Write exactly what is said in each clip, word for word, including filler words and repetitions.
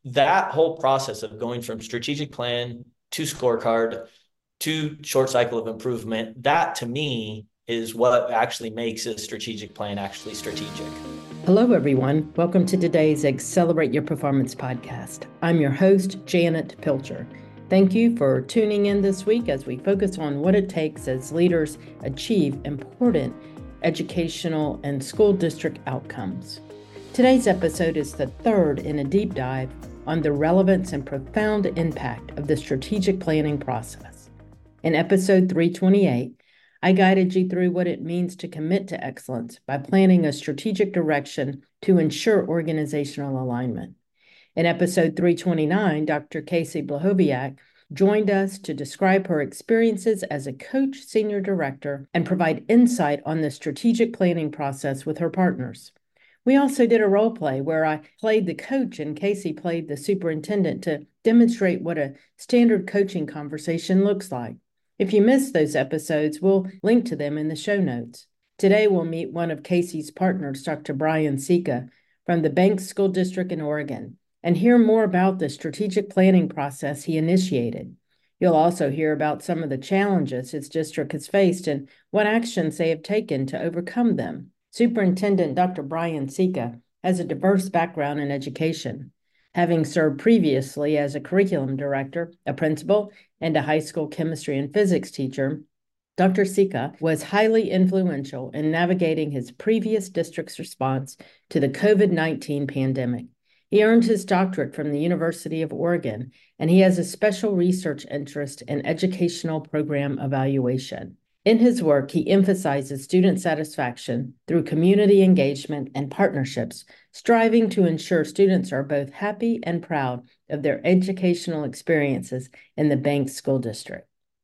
that whole process of going from strategic plan to scorecard to short cycle of improvement, that to me is what actually makes a strategic plan actually strategic. Hello, everyone. Welcome to today's Accelerate Your Performance podcast. I'm your host, Janet Pilcher. Thank you for tuning in this week as we focus on what it takes as leaders achieve important educational and school district outcomes. Today's episode is the third in a deep dive on the relevance and profound impact of the strategic planning process. In episode three twenty-eight, I guided you through what it means to commit to excellence by planning a strategic direction to ensure organizational alignment. In episode three twenty-nine, Doctor Casey Blahoviak joined us to describe her experiences as a coach senior director and provide insight on the strategic planning process with her partners. We also did a role play where I played the coach and Casey played the superintendent to demonstrate what a standard coaching conversation looks like. If you missed those episodes, we'll link to them in the show notes. Today, we'll meet one of Casey's partners, Doctor Brian Sika, from the Banks School District in Oregon, and hear more about the strategic planning process he initiated. You'll also hear about some of the challenges his district has faced and what actions they have taken to overcome them. Superintendent Doctor Brian Sika has a diverse background in education, having served previously as a curriculum director, a principal, and a high school chemistry and physics teacher. Doctor Sika was highly influential in navigating his previous district's response to the COVID nineteen pandemic. He earned his doctorate from the University of Oregon, and he has a special research interest in educational program evaluation. In his work, he emphasizes student satisfaction through community engagement and partnerships, striving to ensure students are both happy and proud of their educational experiences in the Banks School District.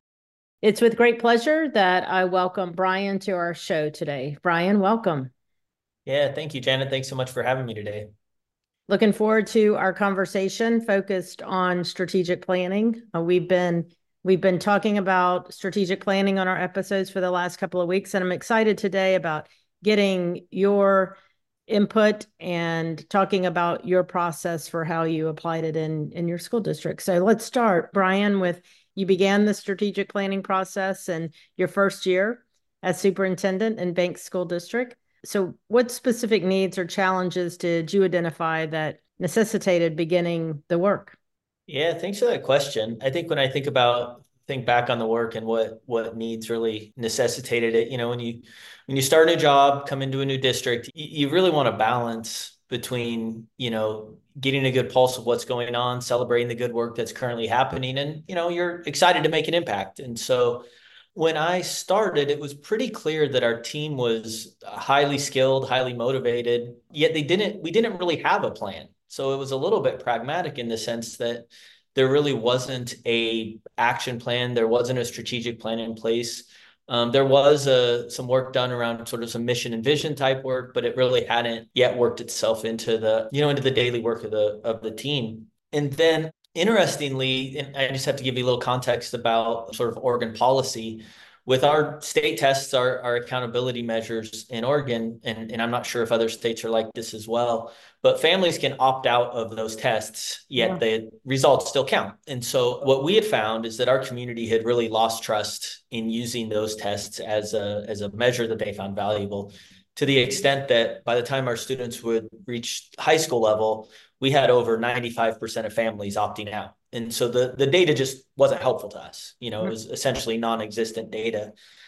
It's with great pleasure that I welcome Brian to our show today. Brian, welcome. Yeah, thank you, Janet. Thanks so much for having me today. Looking forward to our conversation focused on strategic planning. Uh, we've been We've been talking about strategic planning on our episodes for the last couple of weeks, and I'm excited today about getting your input and talking about your process for how you applied it in, in your school district. So let's start, Brian, with you began the strategic planning process in your first year as superintendent in Banks School District. So what specific needs or challenges did you identify that necessitated beginning the work? Yeah, thanks for that question. I think when I think about think back on the work and what what needs really necessitated it, you know, when you when you start a job, come into a new district, you, you really want to balance between, you know, getting a good pulse of what's going on, celebrating the good work that's currently happening, and, you know, you're excited to make an impact. And so when I started, it was pretty clear that our team was highly skilled, highly motivated, yet they didn't we didn't really have a plan. So it was a little bit pragmatic in the sense that there really wasn't a action plan. There wasn't a strategic plan in place. Um, there was a, some work done around sort of some mission and vision type work, but it really hadn't yet worked itself into the, you know, into the daily work of the, of the team. And then interestingly, and I just have to give you a little context about sort of Oregon policy. With our state tests, our, our accountability measures in Oregon, and, and I'm not sure if other states are like this as well, but families can opt out of those tests, yet yeah. the results still count. And so what we had found is that our community had really lost trust in using those tests as a, as a measure that they found valuable, to the extent that by the time our students would reach high school level, we had over ninety-five percent of families opting out. And so the, the data just wasn't helpful to us. You know, it was essentially non-existent data.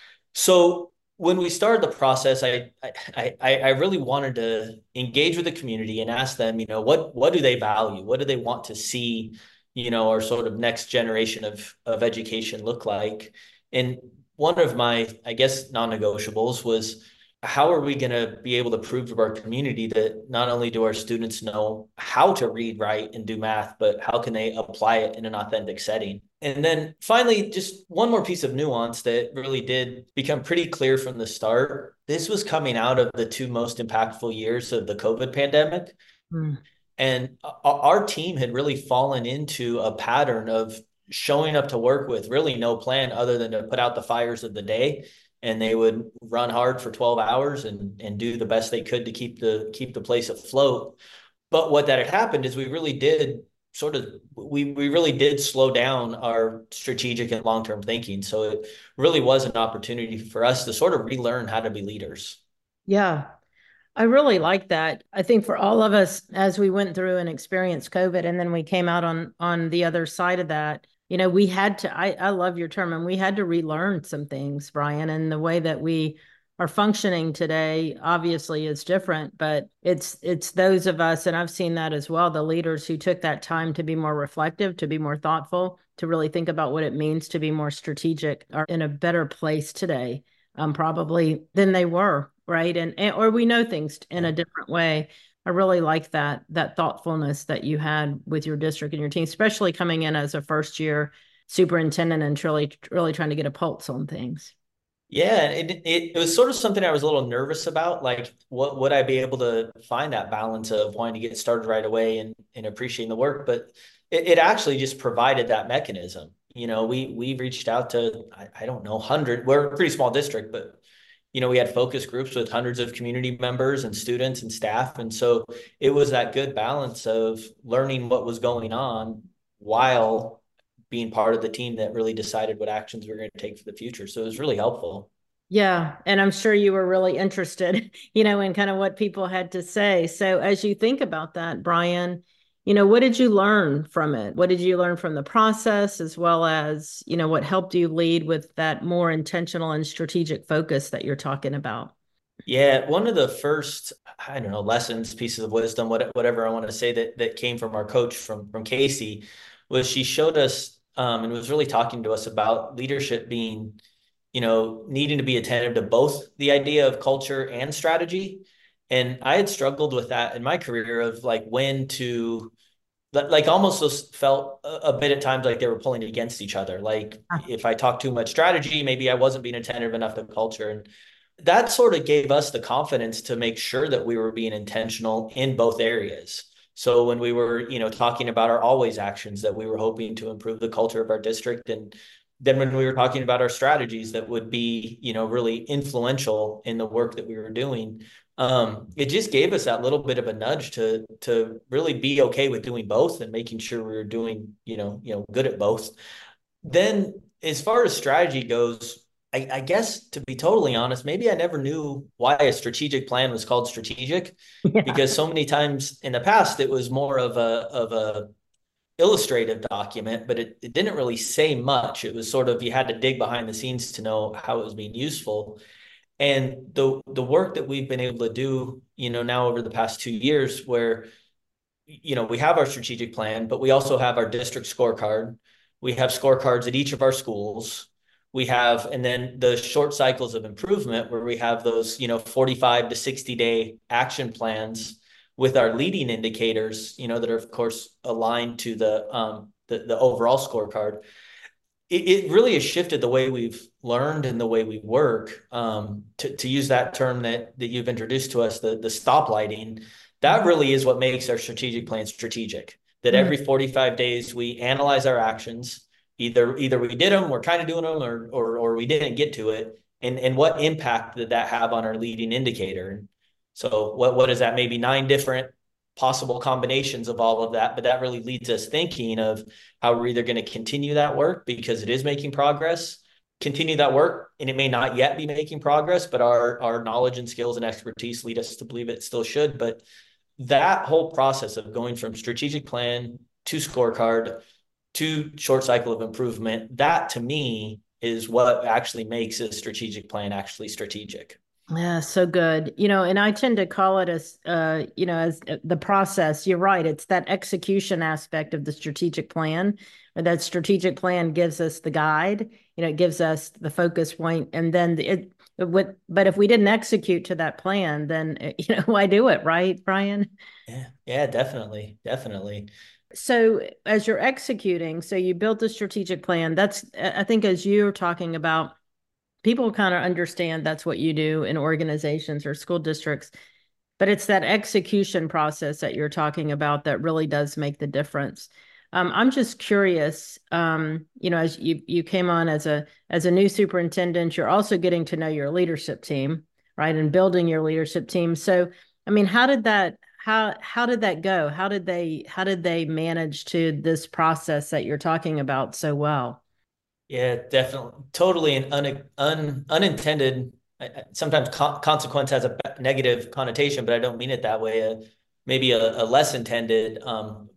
So when we started the process, I, I, I really wanted to engage with the community and ask them, you know, what, what do they value? What do they want to see, you know, our sort of next generation of, of education look like? And one of my, I guess, non-negotiables was, how are we going to be able to prove to our community that not only do our students know how to read, write, and do math, but how can they apply it in an authentic setting? And then finally, just one more piece of nuance that really did become pretty clear from the start. This was coming out of the two most impactful years of the COVID pandemic. Mm. And our team had really fallen into a pattern of showing up to work with really no plan other than to put out the fires of the day. And they would run hard for twelve hours and, and do the best they could to keep the keep the place afloat. But what that had happened is we really did sort of we we really did slow down our strategic and long-term thinking. So it really was an opportunity for us to sort of relearn how to be leaders. Yeah, I really like that. I think for all of us, as we went through and experienced COVID, and then we came out on on the other side of that, you know, we had to. I I love your term, and we had to relearn some things, Brian, and the way that we are functioning today obviously is different, but it's it's those of us, and I've seen that as well, the leaders who took that time to be more reflective, to be more thoughtful, to really think about what it means to be more strategic, are in a better place today, um, probably than they were, right? And, and or we know things in Yeah. a different way. I really like that that thoughtfulness that you had with your district and your team, especially coming in as a first year superintendent and really really trying to get a pulse on things. Yeah, it, it it was sort of something I was a little nervous about. Like, what would I be able to find that balance of wanting to get started right away and, and appreciating the work? But it, it actually just provided that mechanism. You know, we we reached out to I, I don't know, hundred. We're a pretty small district, but you know, we had focus groups with hundreds of community members and students and staff, and so it was that good balance of learning what was going on while being part of the team that really decided what actions we were going to take for the future. So it was really helpful. Yeah, and I'm sure you were really interested, you know, in kind of what people had to say. So as you think about that, Brian, you know, what did you learn from it? What did you learn from the process, as well as, you know, what helped you lead with that more intentional and strategic focus that you're talking about? Yeah, one of the first, I don't know, lessons, pieces of wisdom, what, whatever I want to say that that came from our coach from from Casey was she showed us um, and was really talking to us about leadership being, you know, needing to be attentive to both the idea of culture and strategy. And I had struggled with that in my career of like when to like almost those felt a bit at times like they were pulling against each other. Like if I talked too much strategy, maybe I wasn't being attentive enough to culture. And that sort of gave us the confidence to make sure that we were being intentional in both areas. So when we were, you know, talking about our always actions that we were hoping to improve the culture of our district, and then when we were talking about our strategies that would be, you know, really influential in the work that we were doing, um, it just gave us that little bit of a nudge to to really be okay with doing both and making sure we were doing, you know, you know, good at both. Then as far as strategy goes, I, I guess to be totally honest, maybe I never knew why a strategic plan was called strategic, Yeah. because so many times in the past it was more of a of a illustrative document, but it, it didn't really say much. It was sort of you had to dig behind the scenes to know how it was being useful. And the the work that we've been able to do, you know, now over the past two years, where you know we have our strategic plan, but we also have our district scorecard. We have scorecards at each of our schools. We have, and then the short cycles of improvement, where we have those, you know, forty-five to sixty day action plans with our leading indicators, you know, that are of course aligned to the um the, the overall scorecard. It, it really has shifted the way we've learned and the way we work. Um, to, to use that term that that you've introduced to us, the the stoplighting, that really is what makes our strategic plan strategic. That Mm. every forty-five days we analyze our actions. Either either we did them, we're kind of doing them, or or or we didn't get to it. And and what impact did that have on our leading indicator? So what what is that? Maybe nine different possible combinations of all of that, but that really leads us thinking of how we're either going to continue that work because it is making progress, continue that work, and it may not yet be making progress, but our our knowledge and skills and expertise lead us to believe it still should. But that whole process of going from strategic plan to scorecard to short cycle of improvement, that to me is what actually makes a strategic plan actually strategic. Yeah, so good. You know, and I tend to call it as, uh, you know, as uh, the process. You're right. It's that execution aspect of the strategic plan, or that strategic plan gives us the guide. You know, it gives us the focus point, and then the, it. It would, but if we didn't execute to that plan, then uh, you know, why do it, right, Brian? Yeah, yeah, definitely, definitely. So as you're executing, so you built a strategic plan. That's, I think, as you're talking about, people kind of understand that's what you do in organizations or school districts, but it's that execution process that you're talking about that really does make the difference. Um, I'm just curious, um, you know, as you you came on as a as a new superintendent, you're also getting to know your leadership team, right, and building your leadership team. So, I mean, how did that how how did that go? How did they how did they manage to this process that you're talking about so well? Yeah, definitely. Totally an un, un, unintended, sometimes co consequence has a negative connotation, but I don't mean it that way. Uh, maybe a, a less intended um,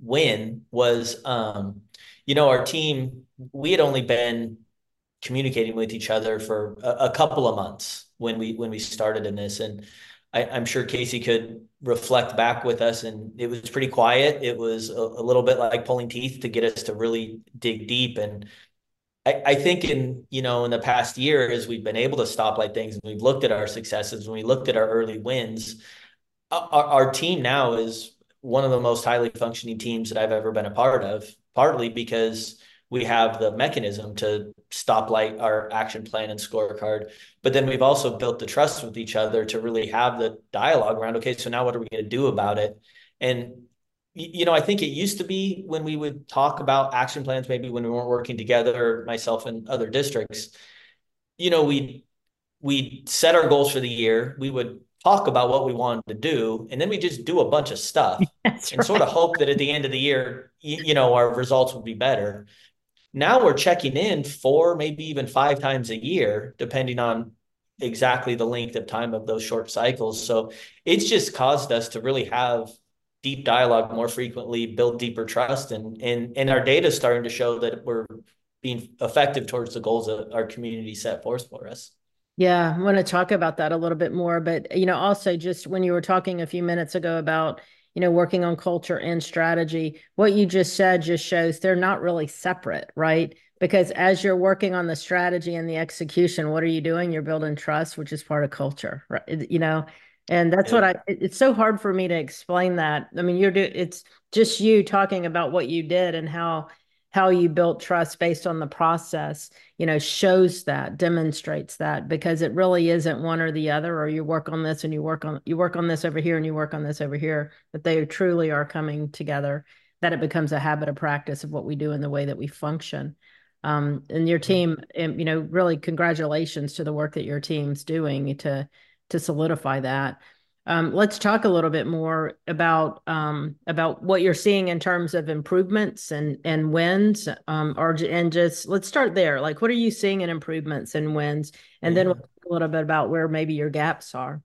win was, um, you know, our team, we had only been communicating with each other for a, a couple of months when we when we started in this. And I, I'm sure Casey could reflect back with us, and it was pretty quiet. It was a, a little bit like pulling teeth to get us to really dig deep. And I, I think in, you know, in the past year, as we've been able to stoplight things and we've looked at our successes and we looked at our early wins, our, our team now is one of the most highly functioning teams that I've ever been a part of, partly because we have the mechanism to stoplight our action plan and scorecard. But then we've also built the trust with each other to really have the dialogue around, okay, so now what are we going to do about it? And you know, I think it used to be when we would talk about action plans, maybe when we weren't working together, myself and other districts, you know, we we set our goals for the year. We would talk about what we wanted to do, and then we just do a bunch of stuff That's and sort right. of hope that at the end of the year, you, you know, our results would be better. Now we're checking in four, maybe even five times a year, depending on exactly the length of time of those short cycles. So it's just caused us to really have deep dialogue more frequently, build deeper trust, and and and our data is starting to show that we're being effective towards the goals that our community set forth for us. Yeah, I want to talk about that a little bit more. But, you know, also just when you were talking a few minutes ago about, you know, working on culture and strategy, what you just said just shows they're not really separate, right? Because as you're working on the strategy and the execution, what are you doing? You're building trust, which is part of culture, right? It- You know, and that's what Yep. I, it- it's so hard for me to explain that. I mean, you're do, it's just you talking about what you did and how, how you built trust based on the process, you know, shows that, demonstrates that, because it really isn't one or the other, or you work on this and you work on you work on this over here and you work on this over here, but they truly are coming together, that it becomes a habit of practice of what we do in the way that we function. Um, and your team, and, you know, really congratulations to the work that your team's doing to to solidify that. Um, let's talk a little bit more about um, about what you're seeing in terms of improvements and and wins, um, or and just let's start there. Like, what are you seeing in improvements and wins, and then we'll Yeah. talk a little bit about where maybe your gaps are.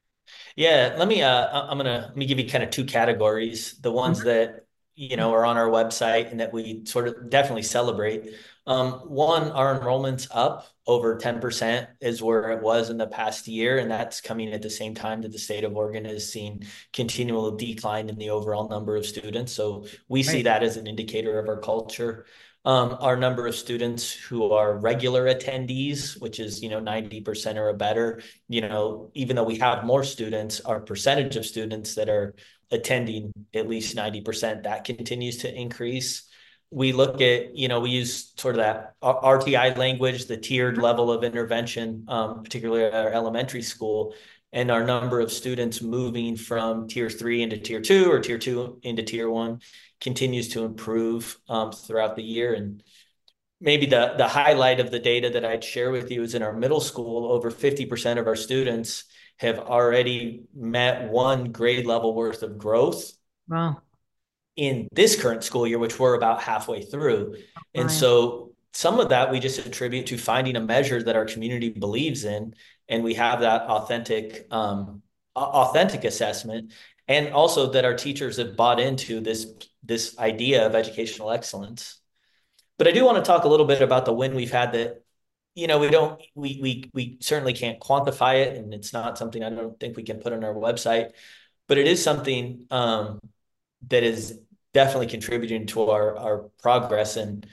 Yeah, let me uh I- I'm gonna let me give you kind of two categories. The ones that, you know, are on our website and that we sort of definitely celebrate. Um, one, our enrollment's up over ten percent is where it was in the past year, and that's coming at the same time that the state of Oregon has seen continual decline in the overall number of students. So we see Right. that as an indicator of our culture. Um, our number of students who are regular attendees, which is, you know, ninety percent or better, you know, even though we have more students, our percentage of students that are attending at least ninety percent, that continues to increase. We look at, you know, we use sort of that R T I language, the tiered level of intervention, um, particularly at our elementary school, and our number of students moving from tier three into tier two or tier two into tier one continues to improve um, throughout the year. And maybe the the highlight of the data that I'd share with you is in our middle school, over fifty percent of our students have already met one grade level worth of growth Wow. in this current school year, which we're about halfway through. And Ryan. so some of that we just attribute to finding a measure that our community believes in, and we have that authentic um, authentic assessment, and also that our teachers have bought into this this idea of educational excellence. But I do want to talk a little bit about the win we've had that, you know, we don't, we, we, we certainly can't quantify it. And it's not something I don't think we can put on our website, but it is something um, that is definitely contributing to our, our progress. And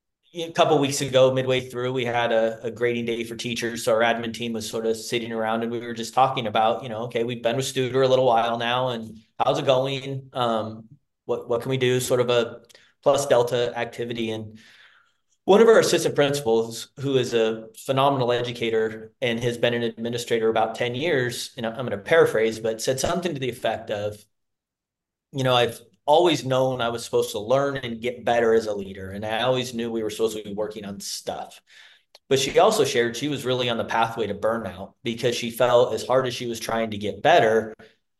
a couple of weeks ago, midway through, we had a, a grading day for teachers. So our admin team was sort of sitting around and we were just talking about, you know, okay, we've been with Studer a little while now and how's it going? Um, what, what can we do? Sort of a plus delta activity. And one of our assistant principals, who is a phenomenal educator and has been an administrator about ten years, and I'm going to paraphrase, but said something to the effect of, you know, I've always known I was supposed to learn and get better as a leader. And I always knew we were supposed to be working on stuff. But she also shared she was really on the pathway to burnout because she felt as hard as she was trying to get better,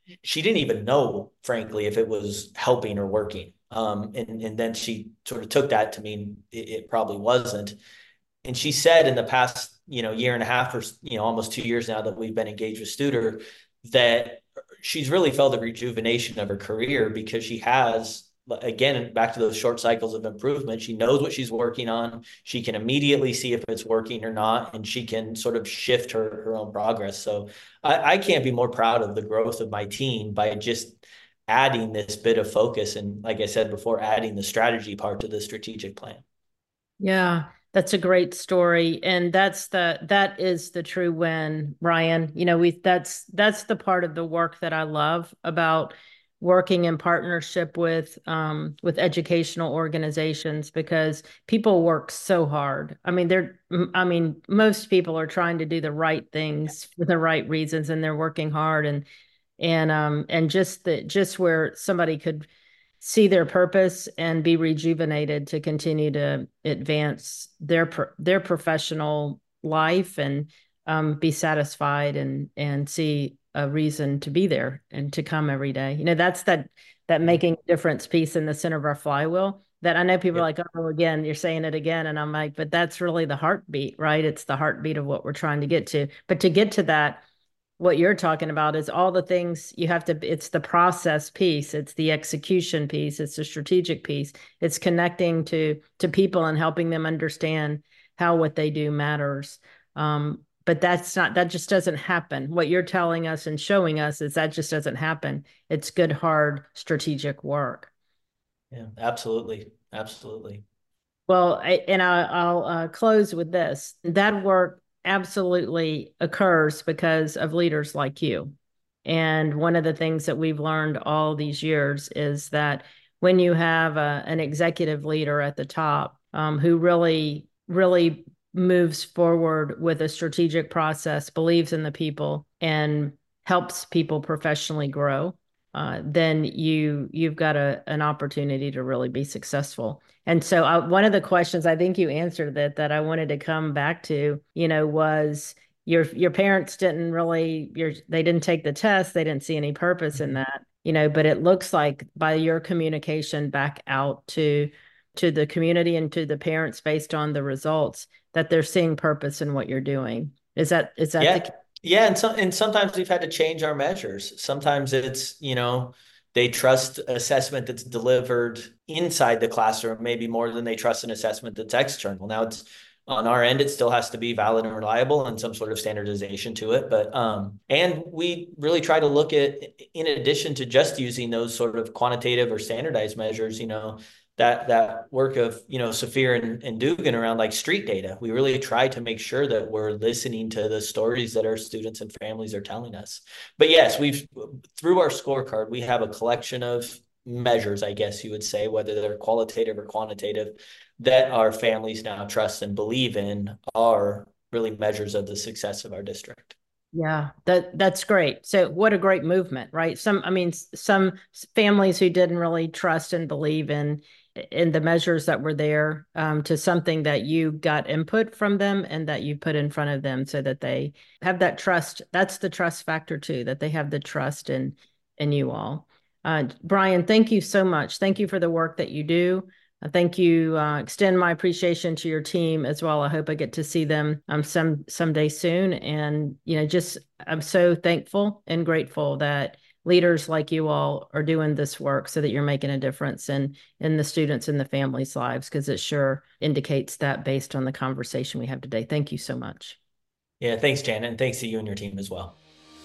she didn't even know, frankly, if it was helping or working. Um, and, and then she sort of took that to mean it, it probably wasn't. And she said in the past, you know, year and a half or, you know, almost two years now that we've been engaged with Studer, that she's really felt a rejuvenation of her career because she has, again, back to those short cycles of improvement. She knows what she's working on. She can immediately see if it's working or not, and she can sort of shift her, her own progress. So I, I can't be more proud of the growth of my team by just adding this bit of focus. And like I said before, adding the strategy part to the strategic plan. Yeah, that's a great story. And that's the that is the true win, Brian. You know, we that's that's the part of the work that I love about working in partnership with um with educational organizations, because people work so hard. I mean, they're I mean, most people are trying to do the right things for the right reasons, and they're working hard, and and um and just the just where somebody could see their purpose and be rejuvenated to continue to advance their their professional life, and um, be satisfied, and and see a reason to be there and to come every day. You know, that's that that making a difference piece in the center of our flywheel. That I know people are Yep. like, oh, again, you're saying it again, and I'm like, but that's really the heartbeat, right? It's the heartbeat of what we're trying to get to. But to get to that, what you're talking about is all the things you have to, it's the process piece, it's the execution piece, it's the strategic piece, it's connecting to to people and helping them understand how what they do matters. Um, but that's not, that just doesn't happen. What you're telling us and showing us is that just doesn't happen. It's good, hard, strategic work. Yeah, absolutely. Absolutely. Well, I, and I, I'll uh, close with this. That work absolutely occurs because of leaders like you. And one of the things that we've learned all these years is that when you have a, an executive leader at the top um, who really, really moves forward with a strategic process, believes in the people, and helps people professionally grow, uh, then you you've got a an opportunity to really be successful. And so I, one of the questions, I think you answered that, that I wanted to come back to, you know, was your your parents didn't really your they didn't take the test, they didn't see any purpose in that, you know, but it looks like by your communication back out to to the community and to the parents based on the results, that they're seeing purpose in what you're doing. Is that is that the Yeah. Yeah. And some, and sometimes we've had to change our measures. Sometimes it's, you know, they trust assessment that's delivered inside the classroom, maybe more than they trust an assessment that's external. Now it's on our end, it still has to be valid and reliable and some sort of standardization to it. But, um, and we really try to look at, in addition to just using those sort of quantitative or standardized measures, you know, that that work of, you know, Saphir and, and Dugan around like street data. We really try to make sure that we're listening to the stories that our students and families are telling us. But yes, we've, through our scorecard, we have a collection of measures, I guess you would say, whether they're qualitative or quantitative, that our families now trust and believe in are really measures of the success of our district. Yeah, that that's great. So what a great movement, right? Some, I mean, some families who didn't really trust and believe in in the measures that were there, um, to something that you got input from them and that you put in front of them, so that they have that trust. That's the trust factor too, that they have the trust in in you all. Uh, Brian, thank you so much. Thank you for the work that you do. Uh, Thank you. Uh, extend my appreciation to your team as well. I hope I get to see them um, some someday soon. And you know, just I'm so thankful and grateful that leaders like you all are doing this work, so that you're making a difference in in the students and the families' lives, because it sure indicates that based on the conversation we have today. Thank you so much. Yeah, thanks, Janet, and thanks to you and your team as well.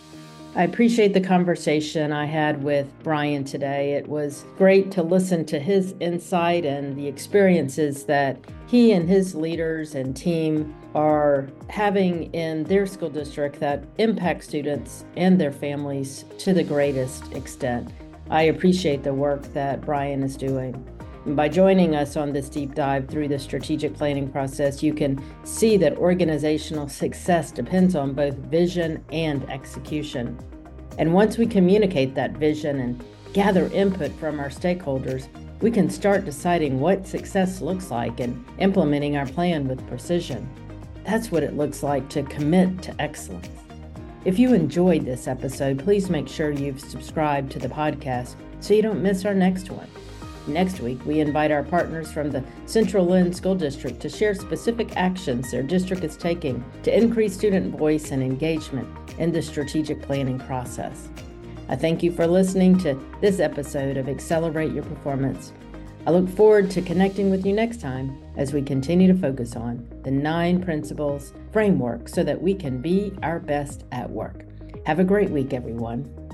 I appreciate the conversation I had with Brian today. It was great to listen to his insight and the experiences that he and his leaders and team are having in their school district that impact students and their families to the greatest extent. I appreciate the work that Brian is doing. By joining us on this deep dive through the strategic planning process, you can see that organizational success depends on both vision and execution. And once we communicate that vision and gather input from our stakeholders, we can start deciding what success looks like and implementing our plan with precision. That's what it looks like to commit to excellence. If you enjoyed this episode, please make sure you've subscribed to the podcast so you don't miss our next one. Next week, we invite our partners from the Central Lynn School District to share specific actions their district is taking to increase student voice and engagement in the strategic planning process. I thank you for listening to this episode of Accelerate Your Performance. I look forward to connecting with you next time as we continue to focus on the nine principles framework so that we can be our best at work. Have a great week, everyone.